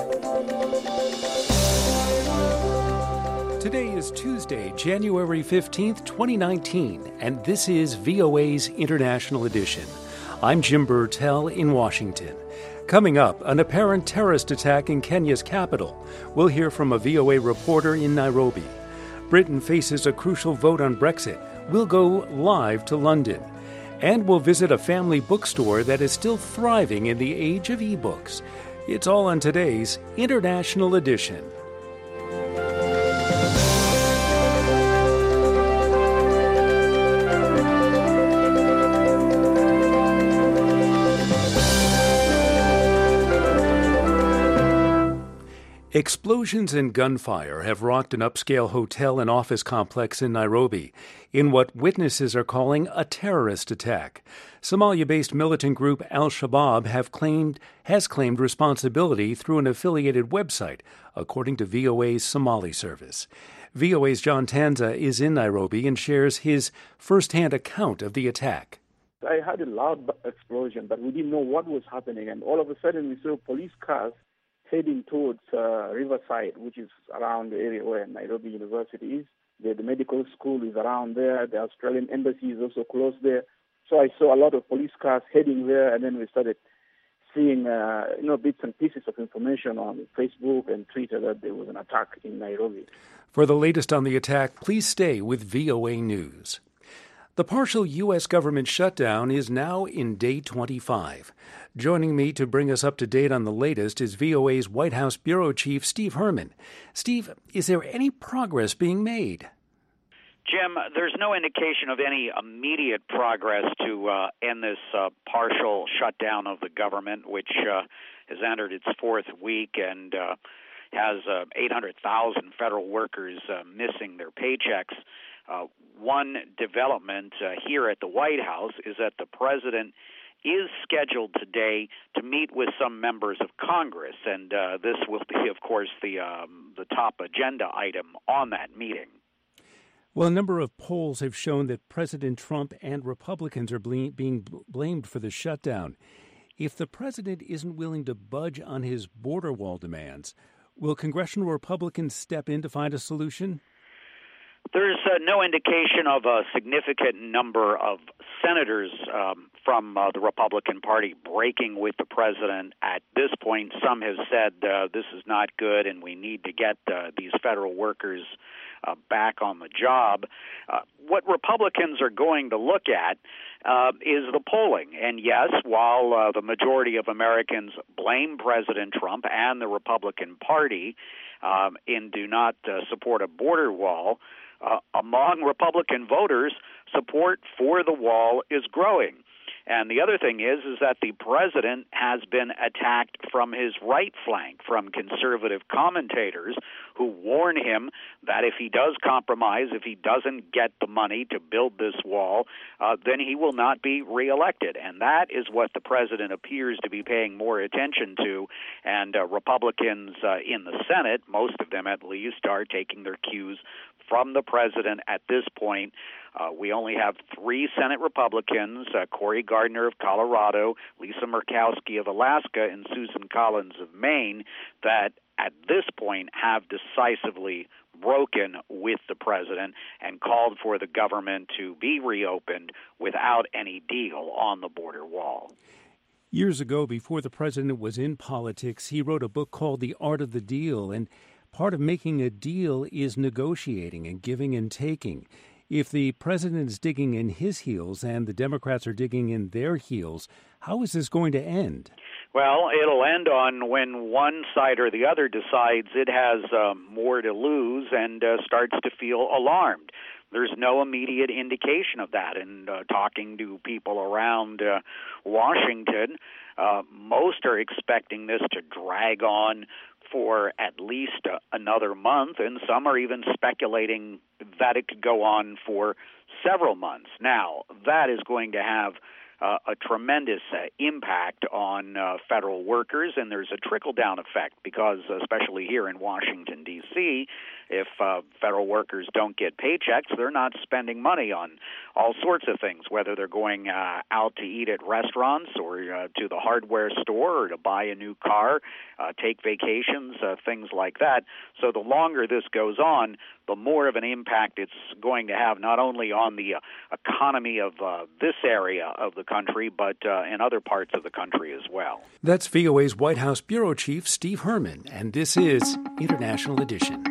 Today is Tuesday, January 15th, 2019, and this is VOA's International Edition. I'm Jim Burtell in Washington. Coming up, an apparent terrorist attack in Kenya's capital. We'll hear from a VOA reporter in Nairobi. Britain faces a crucial vote on Brexit. We'll go live to London. And we'll visit a family bookstore that is still thriving in the age of ebooks. It's all on today's International Edition. Explosions and gunfire have rocked an upscale hotel and office complex in Nairobi in what witnesses are calling a terrorist attack. Somalia-based militant group Al-Shabaab has claimed responsibility through an affiliated website, according to VOA's Somali service. VOA's John Tanza is in Nairobi and shares his first-hand account of the attack. I heard a loud explosion, but we didn't know what was happening, and all of a sudden we saw police cars heading towards Riverside, which is around the area where Nairobi University is. The medical school is around there. The Australian embassy is also close there. So I saw a lot of police cars heading there, and then we started seeing bits and pieces of information on Facebook and Twitter that there was an attack in Nairobi. For the latest on the attack, please stay with VOA News. The partial U.S. government shutdown is now in day 25. Joining me to bring us up to date on the latest is VOA's White House Bureau Chief Steve Herman. Steve, is there any progress being made? Jim, there's no indication of any immediate progress to end this partial shutdown of the government, which has entered its fourth week and has 800,000 federal workers missing their paychecks. One development here at the White House is that the president is scheduled today to meet with some members of Congress, and this will be, of course, the top agenda item on that meeting. Well, a number of polls have shown that President Trump and Republicans are being blamed for the shutdown. If the president isn't willing to budge on his border wall demands, will congressional Republicans step in to find a solution? There's no indication of a significant number of senators from the Republican Party breaking with the president at this point. Some have said this is not good and we need to get these federal workers back on the job. What Republicans are going to look at is the polling. And yes, while the majority of Americans blame President Trump and the Republican Party and do not support a border wall, among Republican voters, support for the wall is growing. And the other thing is that the president has been attacked from his right flank, from conservative commentators who warn him that if he does compromise, if he doesn't get the money to build this wall, then he will not be reelected. And that is what the president appears to be paying more attention to. And Republicans in the Senate, most of them at least, are taking their cues from the president at this point. We only have 3 Senate Republicans, Cory Gardner of Colorado, Lisa Murkowski of Alaska, and Susan Collins of Maine, that at this point have decisively broken with the president and called for the government to be reopened without any deal on the border wall. Years ago, before the president was in politics, he wrote a book called The Art of the Deal, and part of making a deal is negotiating and giving and taking. If the president is digging in his heels and the Democrats are digging in their heels, how is this going to end? Well, it'll end on when one side or the other decides it has more to lose and starts to feel alarmed. There's no immediate indication of that. And talking to people around Washington, most are expecting this to drag on for at least another month, and some are even speculating that it could go on for several months. Now, that is going to have a tremendous impact on federal workers, and there's a trickle-down effect because, especially here in Washington, D.C., If federal workers don't get paychecks, they're not spending money on all sorts of things, whether they're going out to eat at restaurants or to the hardware store or to buy a new car, take vacations, things like that. So the longer this goes on, the more of an impact it's going to have not only on the economy of this area of the country, but in other parts of the country as well. That's VOA's White House Bureau Chief Steve Herman, and this is International Edition.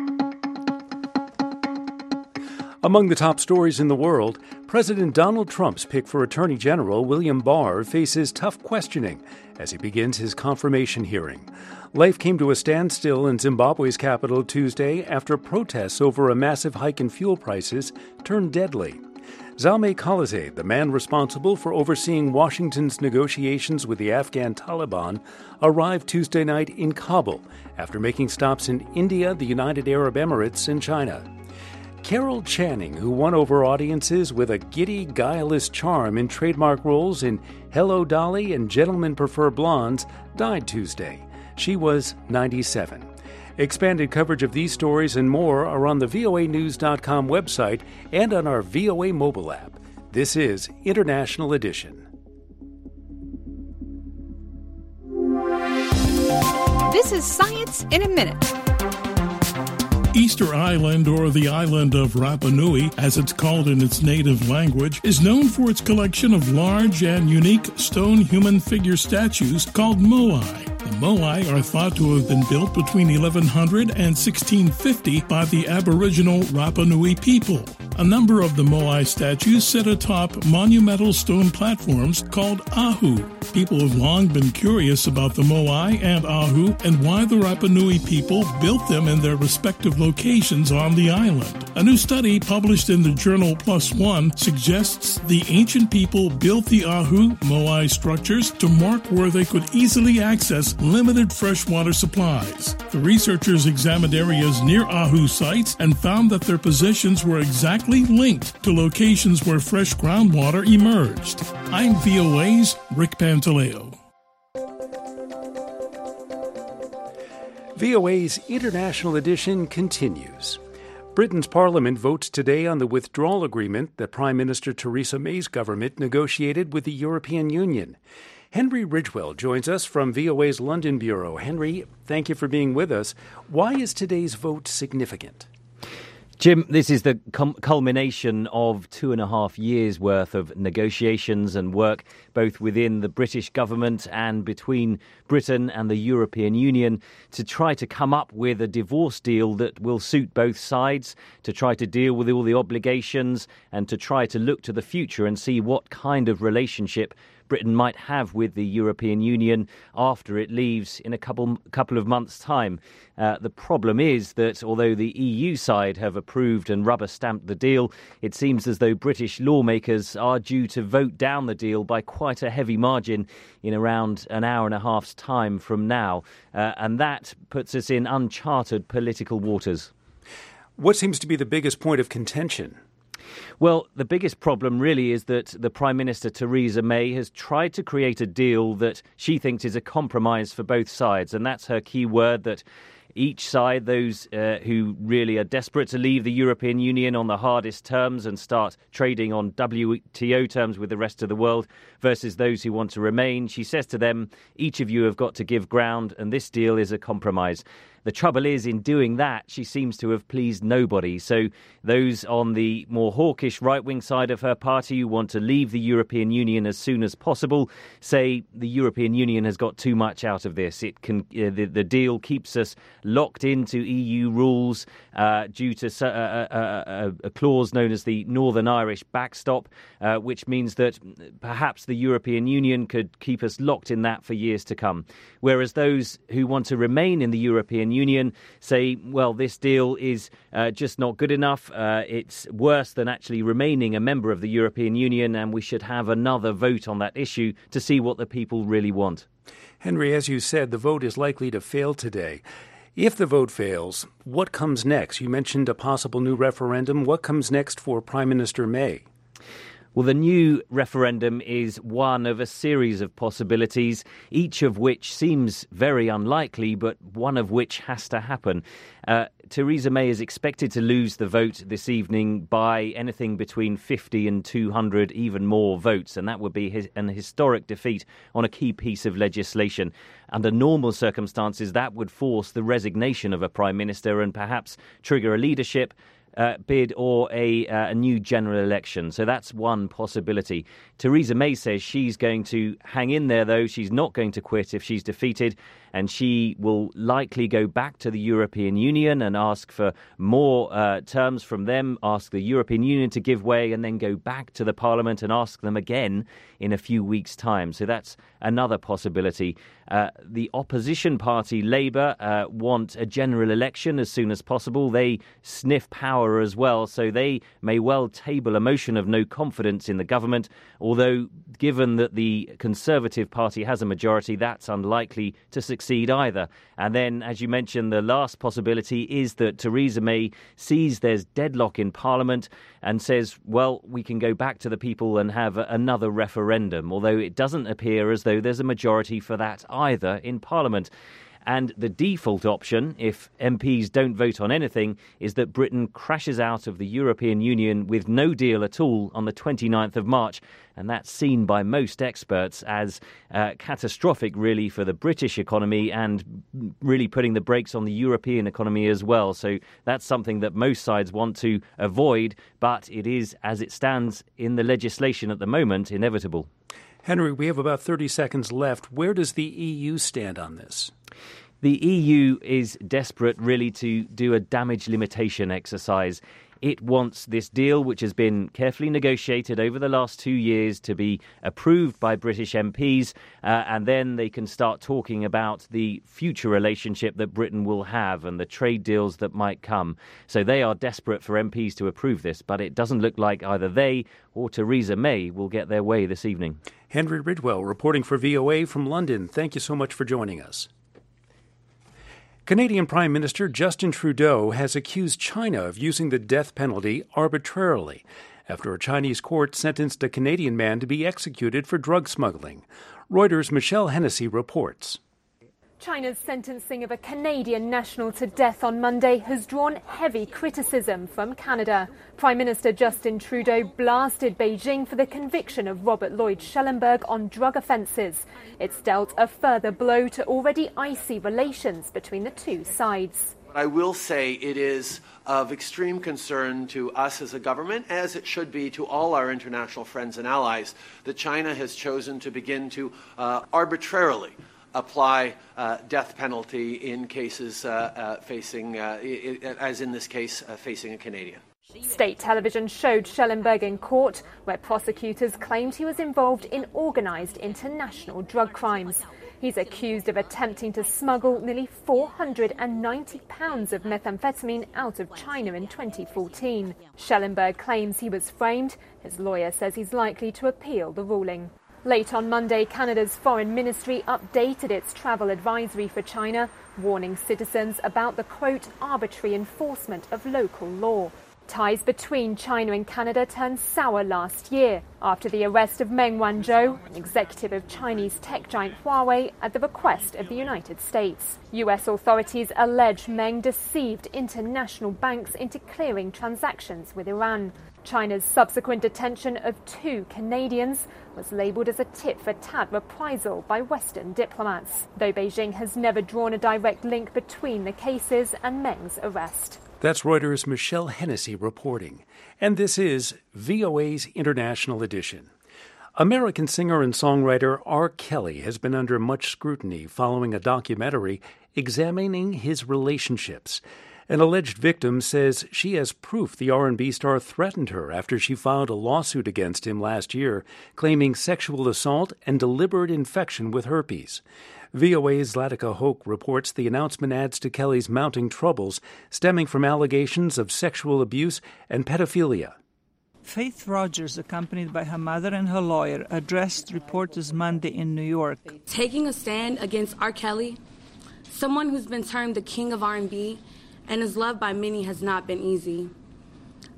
Among the top stories in the world, President Donald Trump's pick for Attorney General William Barr faces tough questioning as he begins his confirmation hearing. Life came to a standstill in Zimbabwe's capital Tuesday after protests over a massive hike in fuel prices turned deadly. Zalmay Khalilzad, the man responsible for overseeing Washington's negotiations with the Afghan Taliban, arrived Tuesday night in Kabul after making stops in India, the United Arab Emirates, and China. Carol Channing, who won over audiences with a giddy, guileless charm in trademark roles in Hello, Dolly and Gentlemen Prefer Blondes, died Tuesday. She was 97. Expanded coverage of these stories and more are on the voanews.com website and on our VOA mobile app. This is International Edition. This is Science in a Minute. Easter Island, or the island of Rapa Nui, as it's called in its native language, is known for its collection of large and unique stone human figure statues called moai. The moai are thought to have been built between 1100 and 1650 by the Aboriginal Rapa Nui people. A number of the moai statues sit atop monumental stone platforms called ahu. People have long been curious about the moai and ahu and why the Rapa Nui people built them in their respective locations on the island. A new study published in the journal PLOS ONE suggests the ancient people built the ahu moai structures to mark where they could easily access limited freshwater supplies. The researchers examined areas near ahu sites and found that their positions were exactly linked to locations where fresh groundwater emerged. I'm VOA's Rick Pantaleo. VOA's International Edition continues. Britain's Parliament votes today on the withdrawal agreement that Prime Minister Theresa May's government negotiated with the European Union. Henry Ridgwell joins us from VOA's London Bureau. Henry, thank you for being with us. Why is today's vote significant? Jim, this is the culmination of 2.5 years' worth of negotiations and work, both within the British government and between Britain and the European Union, to try to come up with a divorce deal that will suit both sides, to try to deal with all the obligations and to try to look to the future and see what kind of relationship Britain might have with the European Union after it leaves in a couple of months' time. The problem is that although the EU side have approved and rubber-stamped the deal, it seems as though British lawmakers are due to vote down the deal by quite a heavy margin in around an hour and a half's time from now. And that puts us in uncharted political waters. What seems to be the biggest point of contention? Well, the biggest problem really is that the Prime Minister, Theresa May, has tried to create a deal that she thinks is a compromise for both sides. And that's her key word, that each side, those who really are desperate to leave the European Union on the hardest terms and start trading on WTO terms with the rest of the world, versus those who want to remain, she says to them, each of you have got to give ground, and this deal is a compromise. The trouble is, in doing that, she seems to have pleased nobody. So those on the more hawkish right-wing side of her party who want to leave the European Union as soon as possible say the European Union has got too much out of this. It can the deal keeps us locked into EU rules due to a clause known as the Northern Irish backstop, which means that perhaps the European Union could keep us locked in that for years to come. Whereas those who want to remain in the European Union say, well, this deal is just not good enough. It's worse than actually remaining a member of the European Union, and we should have another vote on that issue to see what the people really want. Henry, as you said, the vote is likely to fail today. If the vote fails, what comes next? You mentioned a possible new referendum. What comes next for Prime Minister May? Well, the new referendum is one of a series of possibilities, each of which seems very unlikely, but one of which has to happen. Theresa May is expected to lose the vote this evening by anything between 50 and 200, even more votes, and that would be an historic defeat on a key piece of legislation. Under normal circumstances, that would force the resignation of a Prime Minister and perhaps trigger a leadership bid or a new general election. So that's one possibility. Theresa May says she's going to hang in there, though. She's not going to quit if she's defeated, and she will likely go back to the European Union and ask for more terms from them, ask the European Union to give way, and then go back to the Parliament and ask them again in a few weeks' time. So that's another possibility. The opposition party, Labour, want a general election as soon as possible. They sniff power as well, so they may well table a motion of no confidence in the government, although given that the Conservative Party has a majority, that's unlikely to succeed either. And then, as you mentioned, the last possibility is that Theresa May sees there's deadlock in Parliament and says, well, we can go back to the people and have another referendum, although it doesn't appear as though there's a majority for that either in Parliament. And the default option, if MPs don't vote on anything, is that Britain crashes out of the European Union with no deal at all on the 29th of March. And that's seen by most experts as catastrophic, really, for the British economy and really putting the brakes on the European economy as well. So that's something that most sides want to avoid, but it is, as it stands in the legislation at the moment, inevitable. Henry, we have about 30 seconds left. Where does the EU stand on this? The EU is desperate, really, to do a damage limitation exercise. It wants this deal, which has been carefully negotiated over the last 2 years, to be approved by British MPs, and then they can start talking about the future relationship that Britain will have and the trade deals that might come. So they are desperate for MPs to approve this, but it doesn't look like either they or Theresa May will get their way this evening. Henry Ridwell, reporting for VOA from London. Thank you so much for joining us. Canadian Prime Minister Justin Trudeau has accused China of using the death penalty arbitrarily after a Chinese court sentenced a Canadian man to be executed for drug smuggling. Reuters' Michelle Hennessy reports. China's sentencing of a Canadian national to death on Monday has drawn heavy criticism from Canada. Prime Minister Justin Trudeau blasted Beijing for the conviction of Robert Lloyd Schellenberg on drug offences. It's dealt a further blow to already icy relations between the two sides. I will say it is of extreme concern to us as a government, as it should be to all our international friends and allies, that China has chosen to begin to arbitrarily apply death penalty in cases facing, as in this case, facing a Canadian. State television showed Schellenberg in court, where prosecutors claimed he was involved in organised international drug crimes. He's accused of attempting to smuggle nearly 490 pounds of methamphetamine out of China in 2014. Schellenberg claims he was framed. His lawyer says he's likely to appeal the ruling. Late on Monday, Canada's Foreign Ministry updated its travel advisory for China, warning citizens about the, quote, arbitrary enforcement of local law. Ties between China and Canada turned sour last year after the arrest of Meng Wanzhou, an executive of Chinese tech giant Huawei, at the request of the United States. U.S. authorities allege Meng deceived international banks into clearing transactions with Iran. China's subsequent detention of 2 Canadians was labelled as a tit-for-tat reprisal by Western diplomats, though Beijing has never drawn a direct link between the cases and Meng's arrest. That's Reuters' Michelle Hennessy reporting. And this is VOA's International Edition. American singer and songwriter R. Kelly has been under much scrutiny following a documentary examining his relationships. An alleged victim says she has proof the R&B star threatened her after she filed a lawsuit against him last year, claiming sexual assault and deliberate infection with herpes. VOA's Zlatica Hoke reports the announcement adds to Kelly's mounting troubles stemming from allegations of sexual abuse and pedophilia. Faith Rogers, accompanied by her mother and her lawyer, addressed reporters Monday in New York. Taking a stand against R. Kelly, someone who's been termed the king of R&B and is loved by many, has not been easy.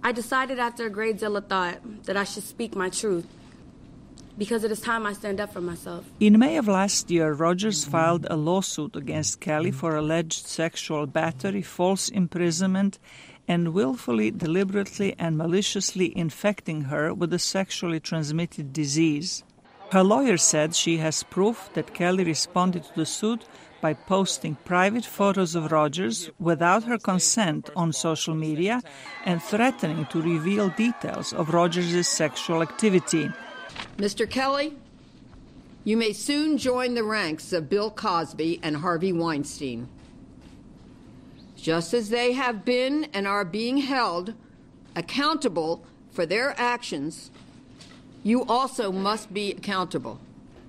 I decided after a great deal of thought that I should speak my truth, because it is time I stand up for myself. In May of last year, Rogers filed a lawsuit against Kelly for alleged sexual battery, false imprisonment, and willfully, deliberately, and maliciously infecting her with a sexually transmitted disease. Her lawyer said she has proof that Kelly responded to the suit by posting private photos of Rogers without her consent on social media and threatening to reveal details of Rogers' sexual activity. Mr. Kelly, you may soon join the ranks of Bill Cosby and Harvey Weinstein. Just as they have been and are being held accountable for their actions, you also must be accountable.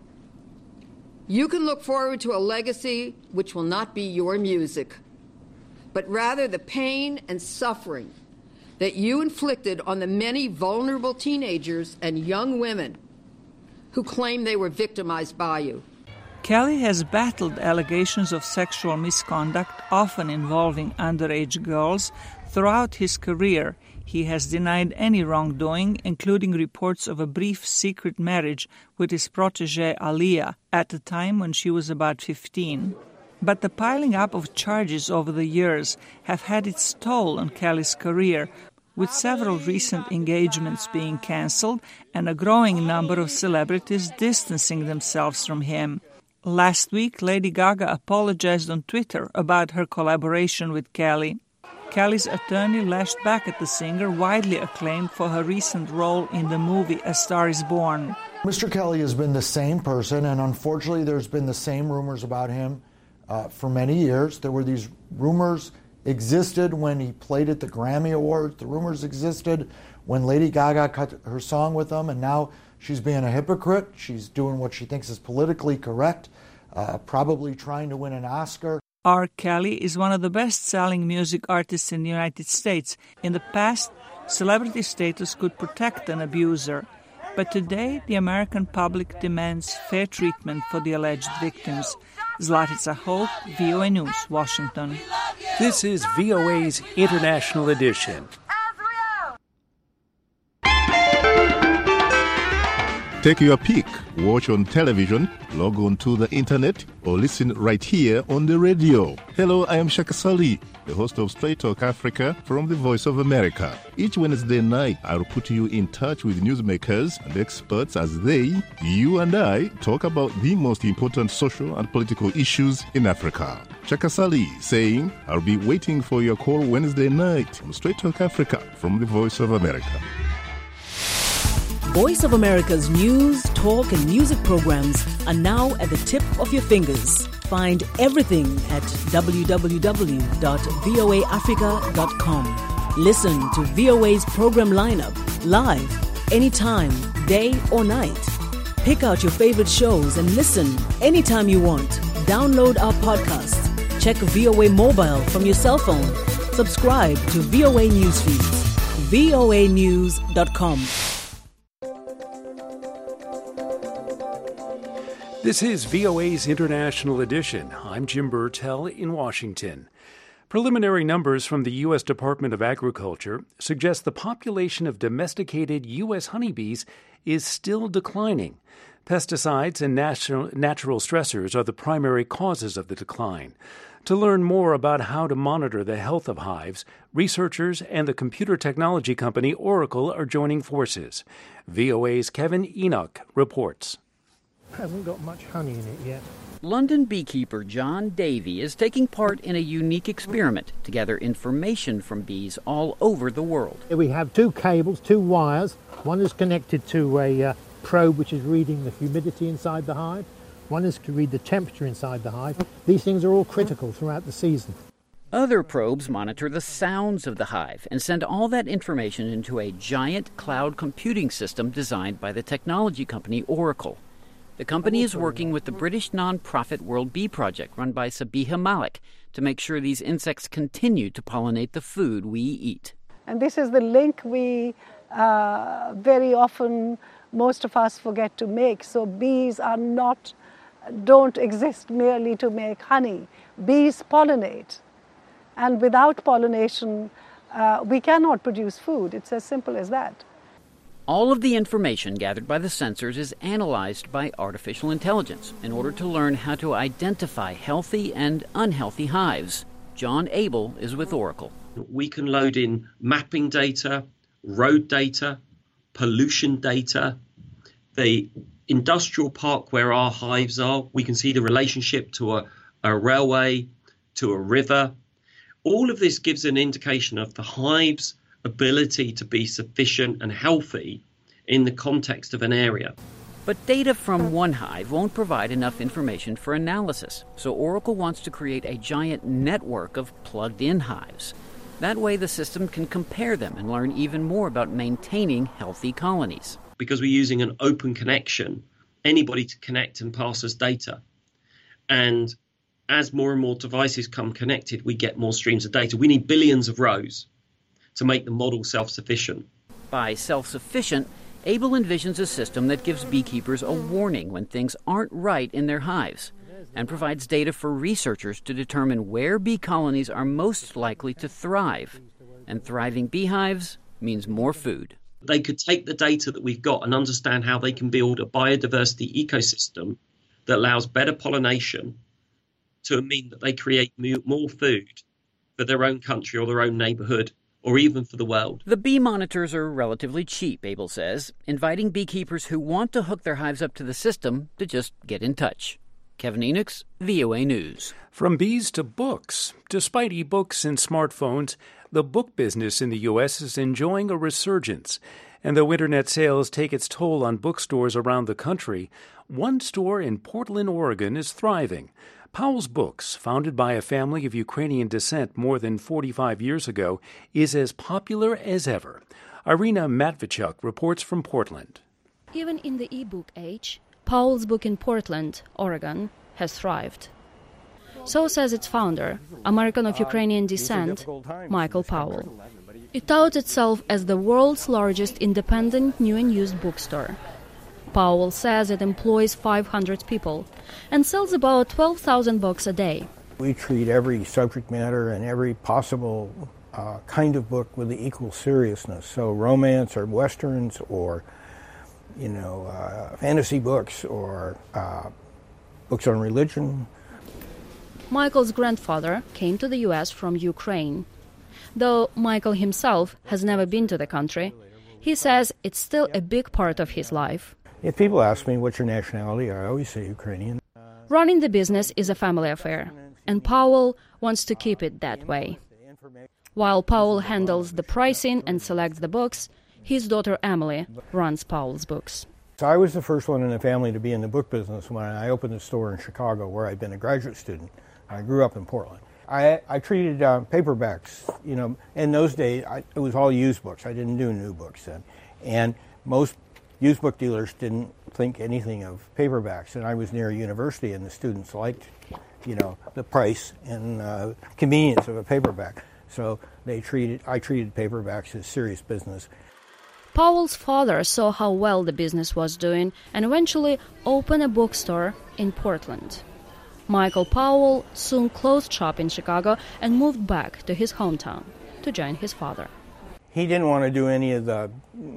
You can look forward to a legacy which will not be your music, but rather the pain and suffering that you inflicted on the many vulnerable teenagers and young women who claim they were victimized by you. Kelly has battled allegations of sexual misconduct, often involving underage girls, throughout his career. He has denied any wrongdoing, including reports of a brief secret marriage with his protégée Aaliyah at a time when she was about 15. But the piling up of charges over the years have had its toll on Kelly's career, with several recent engagements being cancelled and a growing number of celebrities distancing themselves from him. Last week, Lady Gaga apologized on Twitter about her collaboration with Kelly. Kelly's attorney lashed back at the singer, widely acclaimed for her recent role in the movie A Star is Born. Mr. Kelly has been the same person, and unfortunately there's been the same rumors about him for many years. There were these rumors existed when he played at the Grammy Awards. The rumors existed when Lady Gaga cut her song with him, and now she's being a hypocrite. She's doing what she thinks is politically correct, probably trying to win an Oscar. R. Kelly is one of the best-selling music artists in the United States. In the past, celebrity status could protect an abuser. But today, the American public demands fair treatment for the alleged victims. Zlatica Hope, VOA News, Washington. This is VOA's International Edition. Take your pick. Watch on television, log on to the internet, or listen right here on the radio. Hello, I am Shaka Sali, the host of Straight Talk Africa from the Voice of America. Each Wednesday night, I'll put you in touch with newsmakers and experts as they, you and I, talk about the most important social and political issues in Africa. Shaka Sali saying, I'll be waiting for your call Wednesday night on Straight Talk Africa from the Voice of America. Voice of America's news, talk, and music programs are now at the tip of your fingers. Find everything at www.voaafrica.com. Listen to VOA's program lineup live, anytime, day or night. Pick out your favorite shows and listen anytime you want. Download our podcasts. Check VOA Mobile from your cell phone. Subscribe to VOA News feeds. voanews.com. This is VOA's International Edition. I'm Jim Burtell in Washington. Preliminary numbers from the U.S. Department of Agriculture suggest the population of domesticated U.S. honeybees is still declining. Pesticides and natural stressors are the primary causes of the decline. To learn more about how to monitor the health of hives, researchers and the computer technology company Oracle are joining forces. VOA's Kevin Enoch reports. Hasn't got much honey in it yet. London beekeeper John Davey is taking part in a unique experiment to gather information from bees all over the world. We have two cables, two wires. One is connected to a probe which is reading the humidity inside the hive. One is to read the temperature inside the hive. These things are all critical throughout the season. Other probes monitor the sounds of the hive and send all that information into a giant cloud computing system designed by the technology company Oracle. The company is working with the British non-profit World Bee Project run by Sabiha Malik to make sure these insects continue to pollinate the food we eat. And this is the link we very often, most of us forget to make. So bees don't exist merely to make honey. Bees pollinate. And without pollination, we cannot produce food. It's as simple as that. All of the information gathered by the sensors is analyzed by artificial intelligence in order to learn how to identify healthy and unhealthy hives. John Abel is with Oracle. We can load in mapping data, road data, pollution data, the industrial park where our hives are. We can see the relationship to a railway, to a river. All of this gives an indication of the hive's ability to be sufficient and healthy in the context of an area. But data from one hive won't provide enough information for analysis, so Oracle wants to create a giant network of plugged-in hives. That way the system can compare them and learn even more about maintaining healthy colonies. Because we're using an open connection, anybody to connect and pass us data. And as more and more devices come connected, we get more streams of data. We need billions of rows to make the model self-sufficient. By self-sufficient, Abel envisions a system that gives beekeepers a warning when things aren't right in their hives and provides data for researchers to determine where bee colonies are most likely to thrive. And thriving beehives means more food. They could take the data that we've got and understand how they can build a biodiversity ecosystem that allows better pollination to mean that they create more food for their own country or their own neighborhood, or even for the world. The bee monitors are relatively cheap, Abel says, inviting beekeepers who want to hook their hives up to the system to just get in touch. Kevin Enochs, VOA News. From bees to books. Despite e-books and smartphones, the book business in the U.S. is enjoying a resurgence. And though internet sales take its toll on bookstores around the country, one store in Portland, Oregon is thriving. Powell's Books, founded by a family of Ukrainian descent more than 45 years ago, is as popular as ever. Irina Matvichuk reports from Portland. Even in the e-book age, Powell's Book in Portland, Oregon, has thrived. So says its founder, American of Ukrainian descent, Michael Powell. It touts itself as the world's largest independent new and used bookstore. Powell says it employs 500 people and sells about 12,000 books a day. We treat every subject matter and every possible kind of book with the equal seriousness. So romance or westerns or, fantasy books or books on religion. Michael's grandfather came to the U.S. from Ukraine. Though Michael himself has never been to the country, he says it's still a big part of his life. If people ask me what's your nationality, I always say Ukrainian. Running the business is a family affair, and Powell wants to keep it that way. While Powell handles the pricing and selects the books, his daughter Emily runs Powell's Books. So I was the first one in the family to be in the book business when I opened a store in Chicago where I'd been a graduate student. I grew up in Portland. I treated paperbacks, in those days it was all used books. I didn't do new books then. And most used book dealers didn't think anything of paperbacks, and I was near a university, and the students liked, the price and convenience of a paperback. So I treated paperbacks as serious business. Powell's father saw how well the business was doing and eventually opened a bookstore in Portland. Michael Powell soon closed shop in Chicago and moved back to his hometown to join his father. He didn't want to do any of the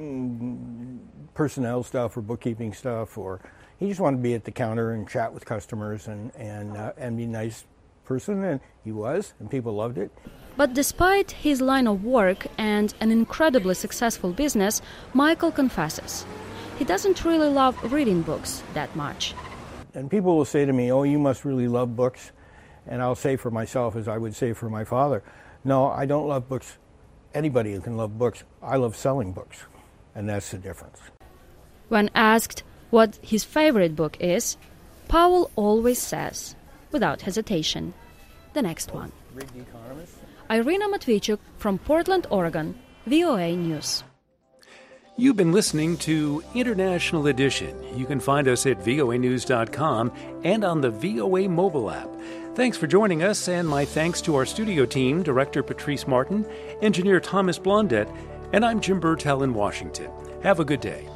personnel stuff or bookkeeping stuff, or he just wanted to be at the counter and chat with customers and be a nice person, and he was, and people loved it. But despite his line of work and an incredibly successful business, Michael confesses he doesn't really love reading books that much. And people will say to me, "Oh, you must really love books." And I'll say for myself, as I would say for my father, "No, I don't love books. Anybody can love books. I love selling books." And that's the difference. When asked what his favorite book is, Powell always says, without hesitation, the next one. Read The Economist. Irina Matvichuk from Portland, Oregon, VOA News. You've been listening to International Edition. You can find us at voanews.com and on the VOA mobile app. Thanks for joining us, and my thanks to our studio team, Director Patrice Martin, Engineer Thomas Blondet, and I'm Jim Burtell in Washington. Have a good day.